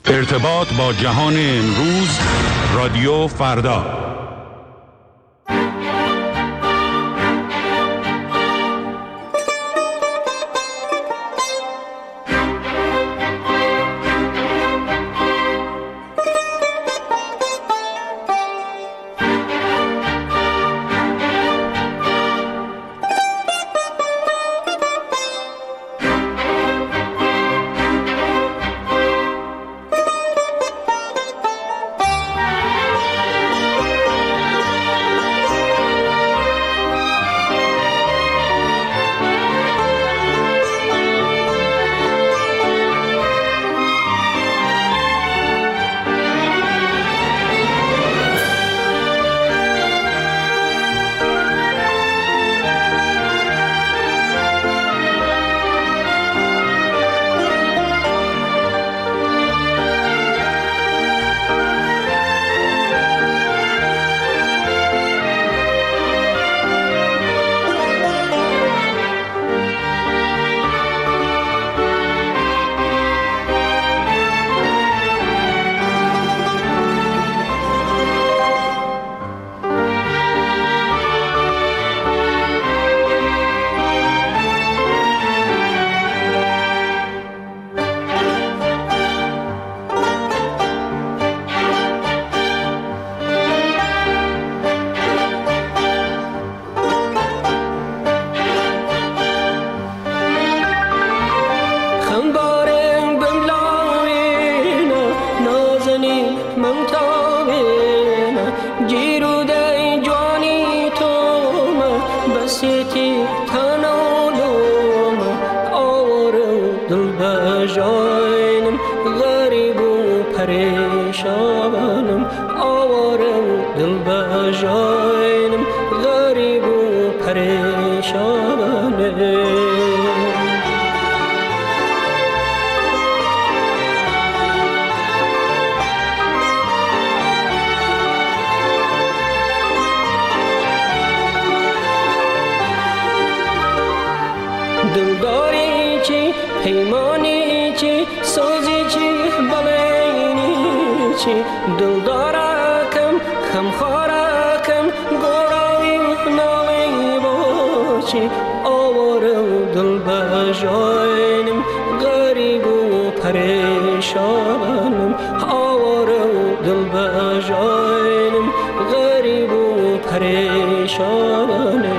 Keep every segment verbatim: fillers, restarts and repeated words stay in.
ارتباط با جهان امروز، رادیو فردا. دلداری چی، پیمانی چی، سوزی چی، بلینی چی، دلدارکم، خمخارکم، گوراوی نالی باشی، آورم دل بجاینم، غریب و پریشانم، آورم دل بجاینم، غریب و پریشانم.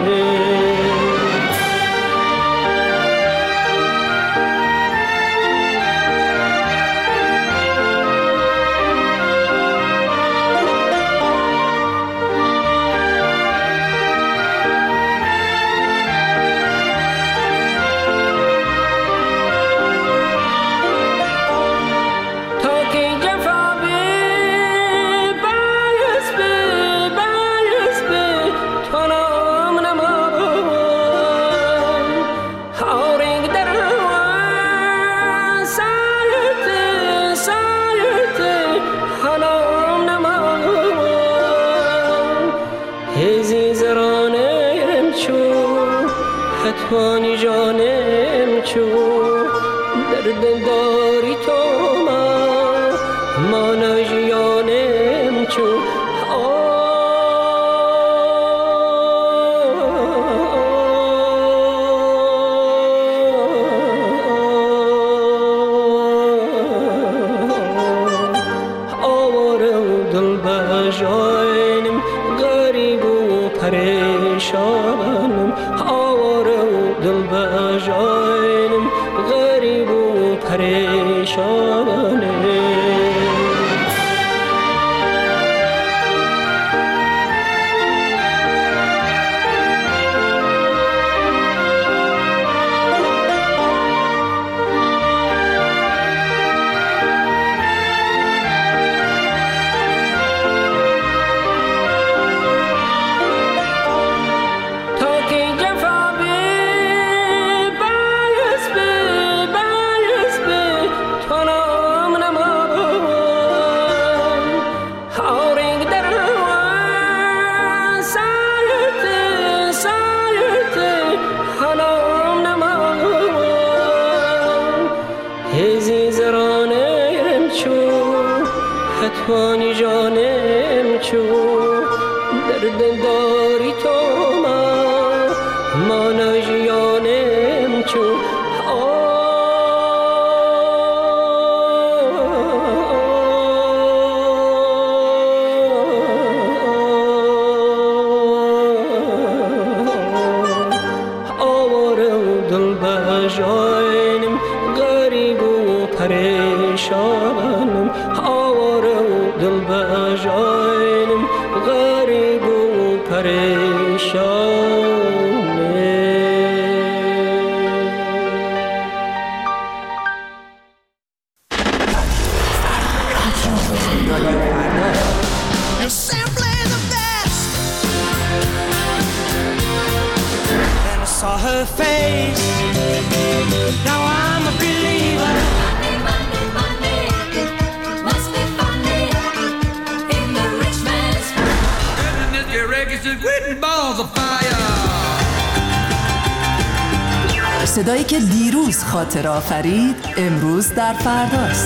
حتوانی جانم چو درد داری تو ما مانا جیانم چو آوارم دل بجاینم غریب و پریشانم دل بجاینم غریب و پریشانم. حتوانی جانم چو درد داری تو من مانا جیانم چو جانم غریب و پریشانم آواره و دل بجانم غریب و پریشانم Saw her face. Now I'm a believer. Money, money, money. Must be funny in the rich man's world. And this your records is written balls of fire. صدایی که دیروز خاطر آفرید امروز در فرداست.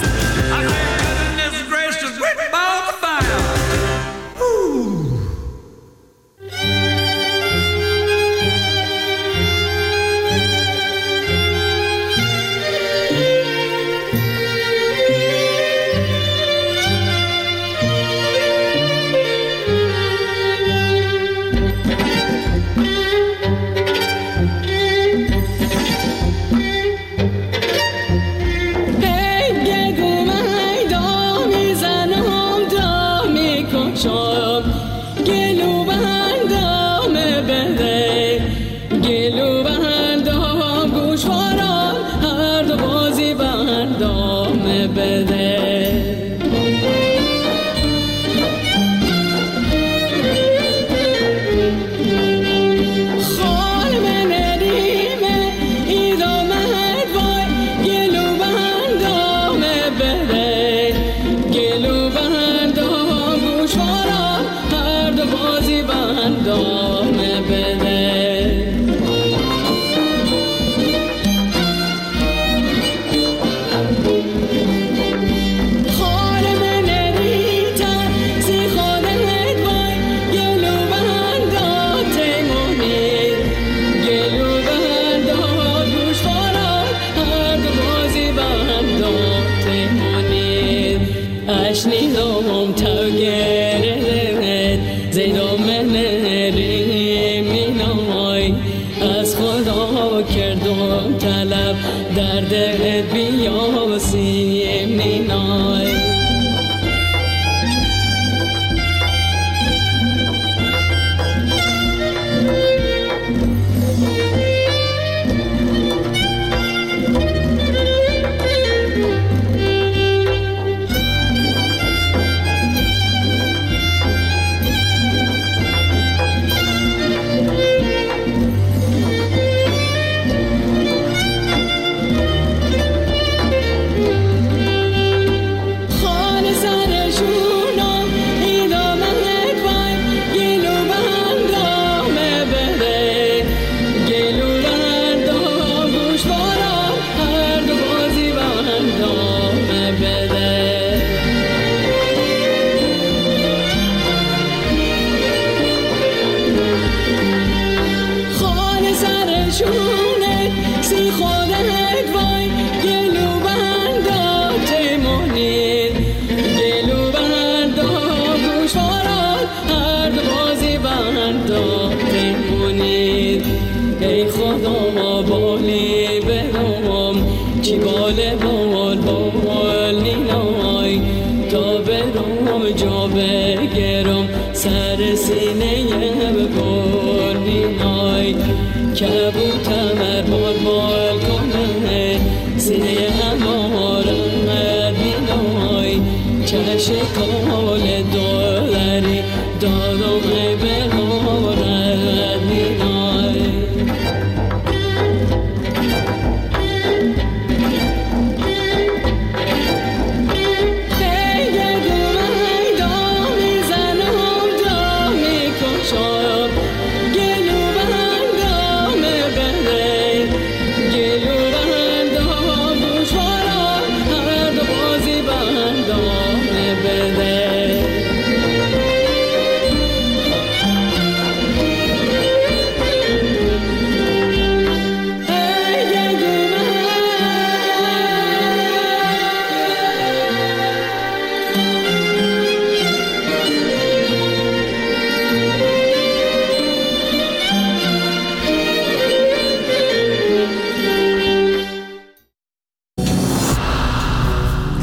بده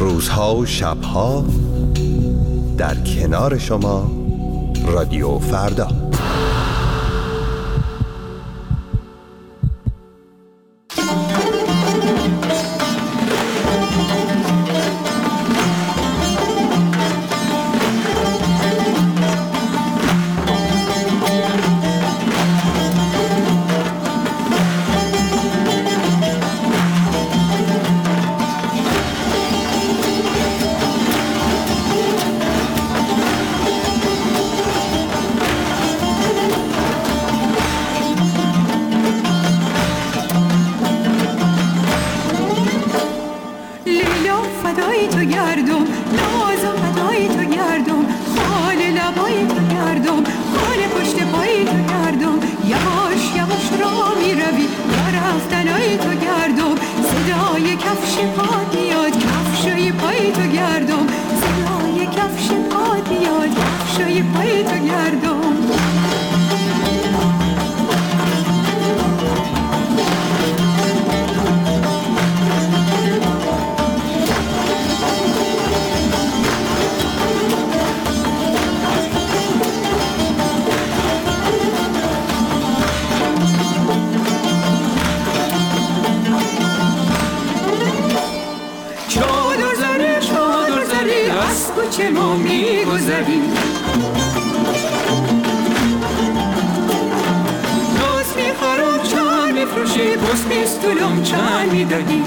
روزها و شبها در کنار شما رادیو فردا. چه ما میگذریم ناز میخورم چند میفروشی بس بیستولم چند میدهیم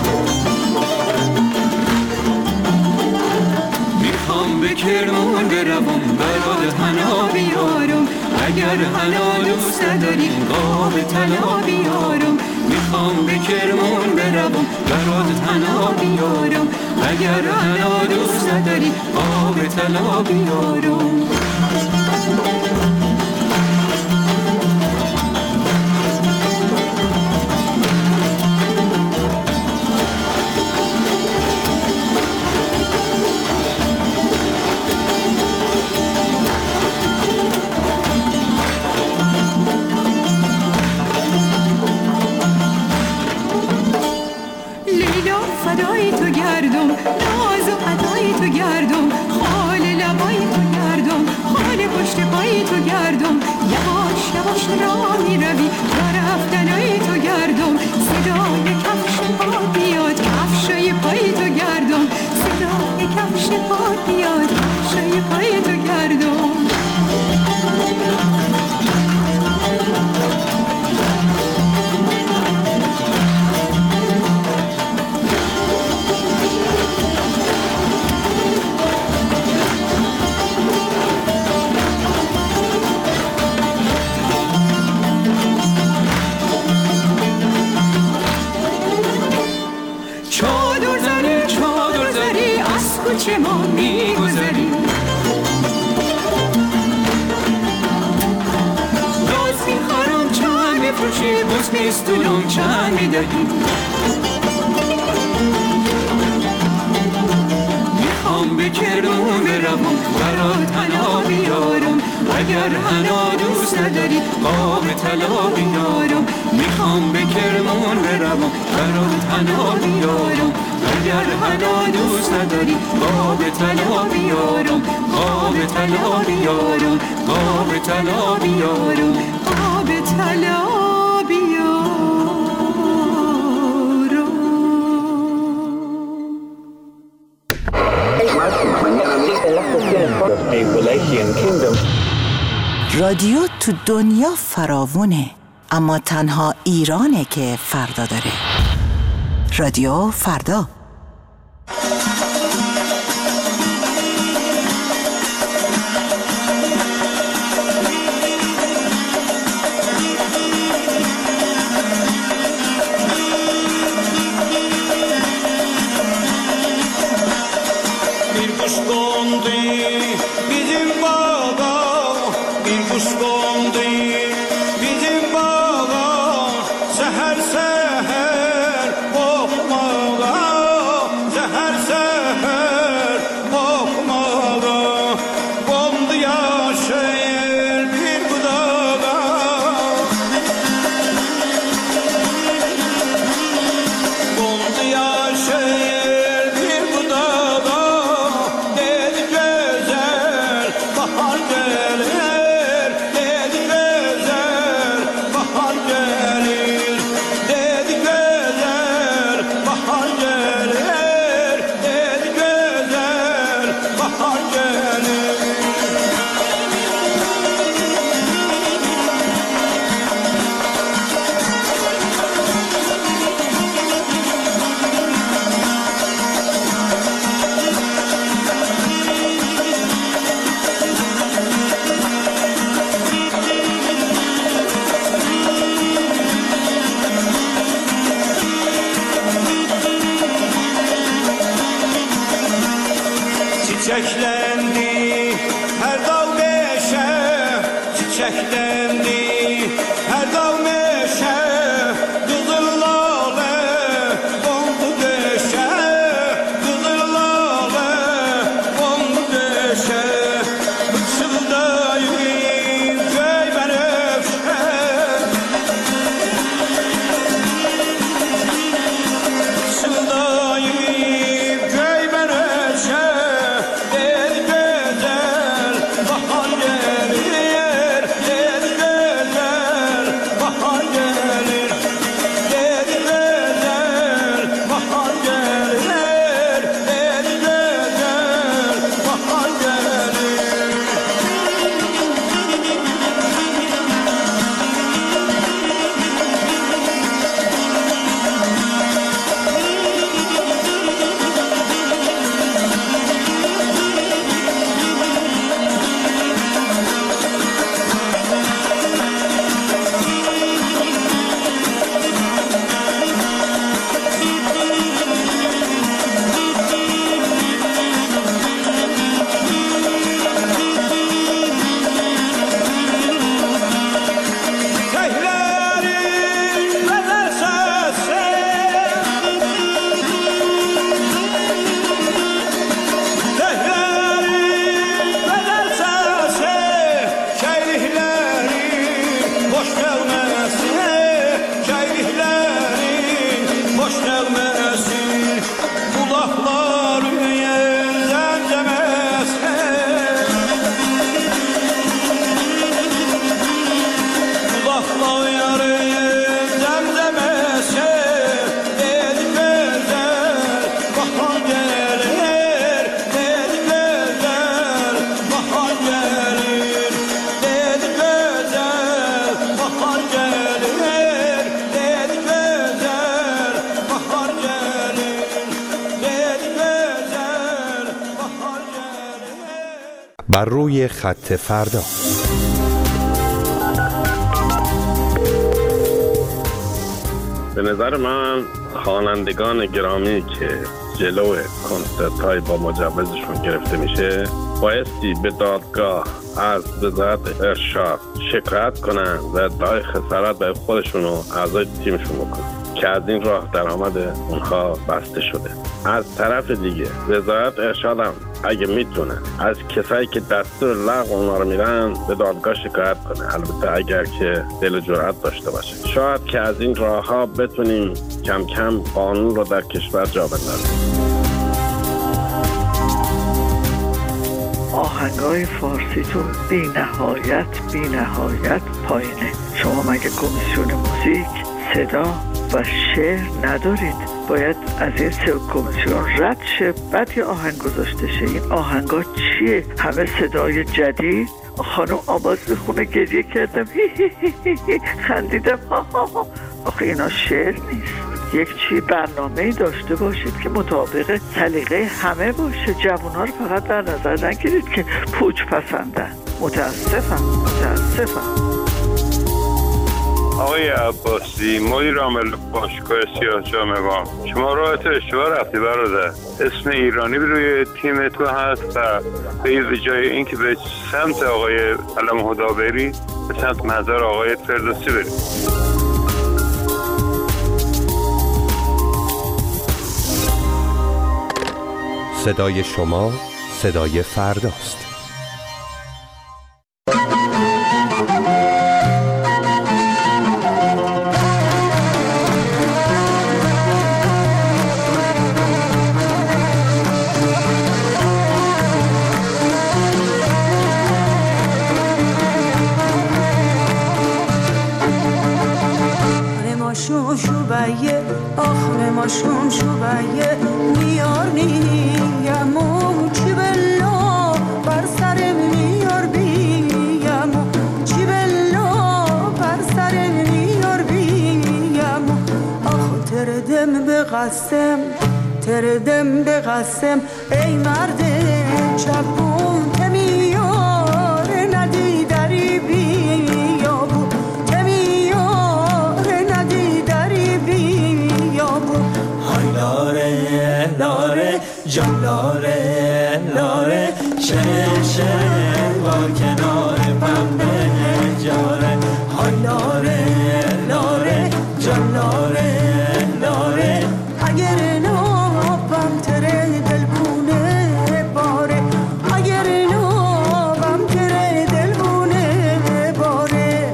میخوام به کرمون بروم برات حنا بیارم اگر حنا دوست نداری قاب طلا بیارم میخوام به کرمون بروم برات حنا بیارم اگر حنا دوست نداری آب طلا بیارم لیلا فدای تو گردم ناز و عطای تو گردم خال لبای تو گردم خال پشت پای تو گردم یواش یواش راه می روی رفتنای تو گردم صدای کفش پا بیاد کفشای پای تو گردم صدای کفش پا بیاد کفشای پای تو گردم چه ما میگذریم ناز میخورم چند میفروشی بس بیستولم چند میدهیم میخوام به کرمون بروم برات حنا بیارم اگر حنا دوست نداری قاب طلا بیارم میخوام به کرمون بروم برات حنا بیارم اگر حنا دوست نداری قاب طلا بیارم قاب طلا بیارم قاب طلا بیارم قاب طلا بیارم رادیو تو دنیا فراوونه اما تنها ایرانه که فردا داره. رادیو فردا. Şehir bir budak çiçeklendi, her dağ meşe çiçeklendi, her dağ meşe kızıl lale kondu döşe, kızıl lale kondu döşe, bıçıldayım köy benefşe, bıçıldayım köy benefşe, dedi güzel bahar gelir, dedi güzel bahar gelir, dedi güzel bahar gelir, dedi güzel bahar gelir. Sehlerin bedel sesi, sehlerin bedel sesi, şeyliklerin boş gelmesi, şeyliklerin boş gelmesi, kulakların zemzemesi, kulakların zemzemesi, dedi güzel bahar gelir, dedi güzel bahar gelir, dedi güzel bahar gelir, dedi güzel bahar gelir, dedi güzel bahar gelir. بر روی خط فردا. به نظر من خوانندگان گرامی که جلو کنسرت‌های با مجوزشون گرفته میشه بایستی به دادگاه از وزارت ارشاد شکایت کنن و ادعای خسارت به خودشون و اعضای تیمشون بکنن که از این راه درآمد اونها بسته شده. از طرف دیگه وزارت ارشاد هم اگه میتونه از کسایی که دستور لغو اونها رو میدن به دادگاه شکایت کنه، البته اگر که دل و جرأت داشته باشه. شاید که از این راه ها بتونیم کم کم قانون رو در کشور جا بندازیم. آهنگای فارسیتون بی نهایت بی نهایت پایینه. شما مگه کمیسیون موزیک، صدا و شعر ندارید؟ باید از این سه کمیسیون رد شه، بعد یه آهنگ گذاشته شه. این آهنگا چیه؟ همه صدای جدید. خانم آواز بخونه گریه کردم خندیدم آخه اینا شعر نیست. یک چی برنامه‌ای داشته باشید که مطابق سلیقه همه باشه. جوان‌ها رو فقط در نظر نگیرید که پوچ پسندن. متاسفم متاسفم. آقای عباسی، مدیر عامل باشگاه سیاه جامگان، شما راحت اشتباه رفتی برادر. اسم ایرانی روی تیم تو هست و به جای اینکه به سمت آقای علم هدا بری، به سمت مزار آقای فردوسی بری. صدای شما صدای فرداست. شون شوبایه میارنیم و چی بلا بر سرم میار بیم چی بلا بر سرم میار بیم آخ تردم به قسم تردم به قسم ای مرد چپون تمیار ندی داری بیا بو تمیار ندی داری بیا بو های لاره لاره جان لاره لاره شهر شهر با کنار پنبه جاره های لاره لاره جان لاره لاره اگر نابم تره دلبونه باره اگر نابم تره دلبونه باره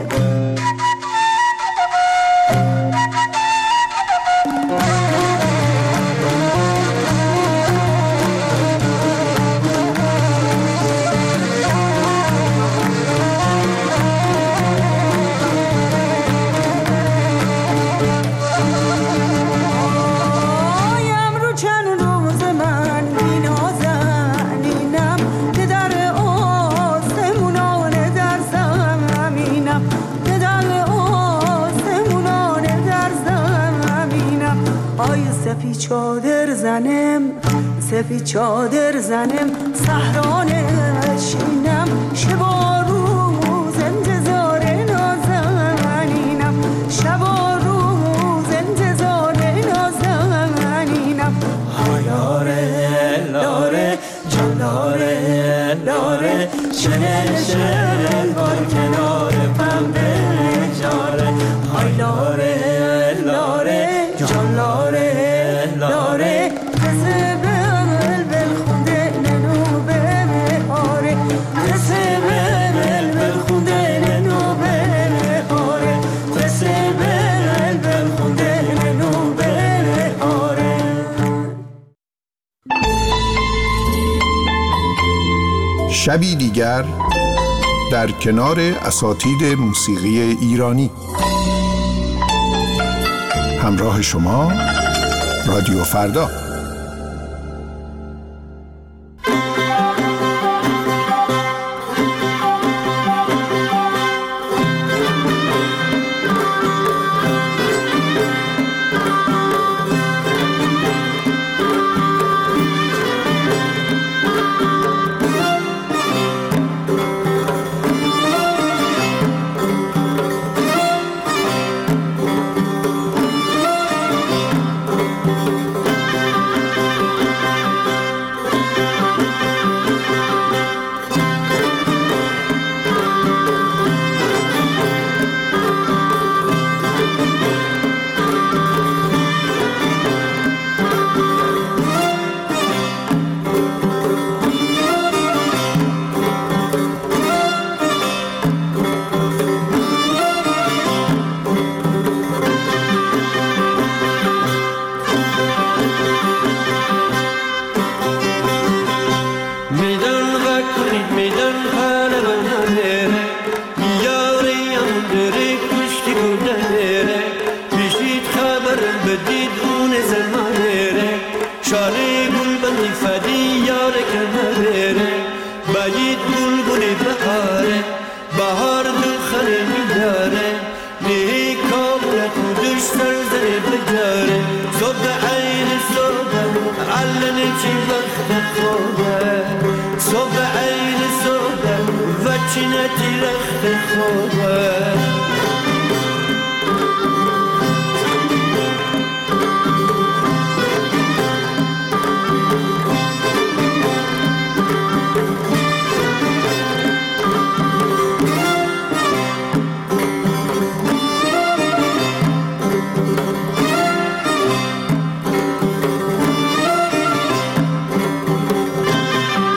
سفید چادر زنم سفید چادر زنم صحرا نشینم شب و روز انتظار نازنینم شب و روز انتظار نازنینم های لاره لاره جان لاره لاره شهر شهر بار کنار پنبه جاره های لاره لاره جان لاره لاره قصه بل بل خونده ننو به مهاره قصه بل بل خونده ننو به مهاره قصه بل بل خونده ننو به مهاره. شبی دیگر در کنار اساتید موسیقی ایرانی. همراه شما رادیو فردا.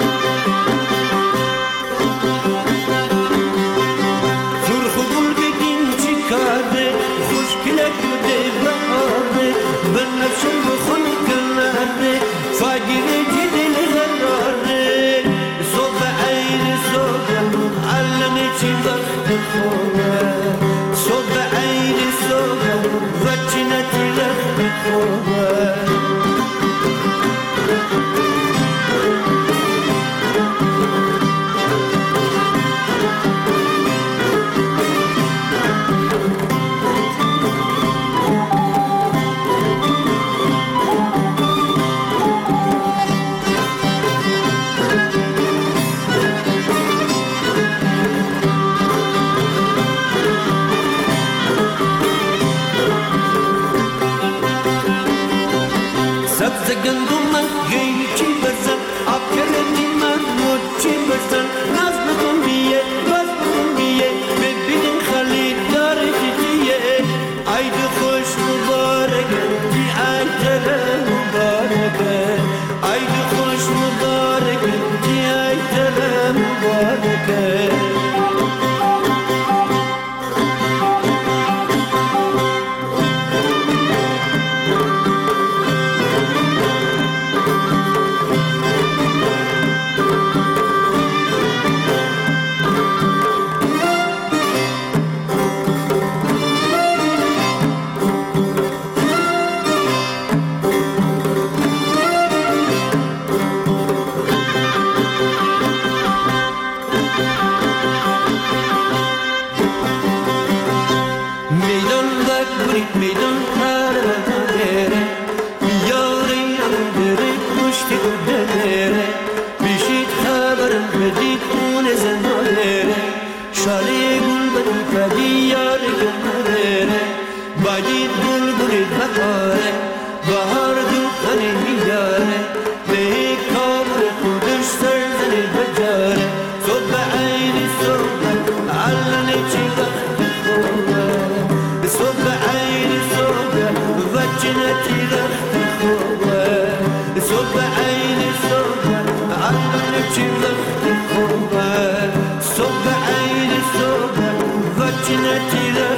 سرخ گل بگین دلره بیشید خبرم بدید اون زناره شالی گل بدی پدی یار گمره باید گل بولید بهاره بهار دوخنی میاره به کامر خودش سرزنی بجاره صبح عینی صبح علنی چی وقت خوبه صبح عینی صبح وجنتی وقت خوبه صبح عینی صبح علنی چی وقت خوبه صبح عینی صبح وجنتی وقت